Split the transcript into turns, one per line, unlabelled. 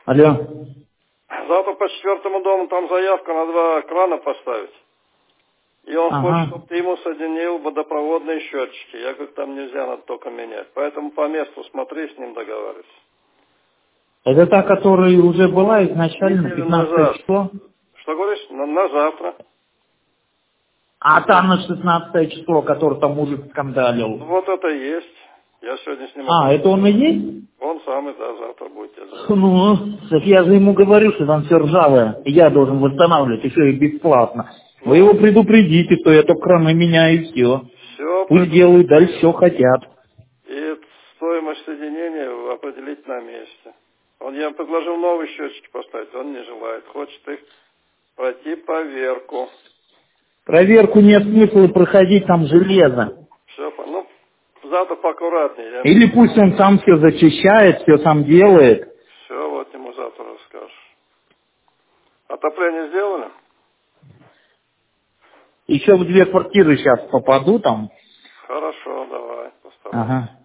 Алло.
Завтра по 4-му дому там заявка на 2 крана поставить. И он хочет, чтобы ты ему соединил водопроводные счетчики. Я говорю, там нельзя, надо только менять. Поэтому по месту смотри, с ним договаривайся.
Это та, которая уже была изначально,
Неделю
15
назад.
число?
Что говоришь? На завтра.
А там на 16 число, который там мужик скандалил.
Ну, вот это и есть. Я сегодня с ним...
Это он и есть?
Он самый, да, завтра будет тебе звонить.
Ну, так я же ему говорю, что там все ржавое, и я должен восстанавливать, еще и бесплатно. Вы его предупредите, что я только краны меняю и все.
Все,
Пусть делают дальше, все хотят.
и стоимость соединения определить на месте. Я предложил новые счетчики поставить, он не желает. Хочет их пройти поверку.
Проверку нет смысла проходить, там железо.
Все, ну, завтра поаккуратнее.
Или пусть он сам все зачищает, все сам делает.
Все, вот ему завтра расскажешь. Отопление сделали?
Еще в 2 квартиры сейчас попаду там.
Хорошо, давай, поставим.
Ага.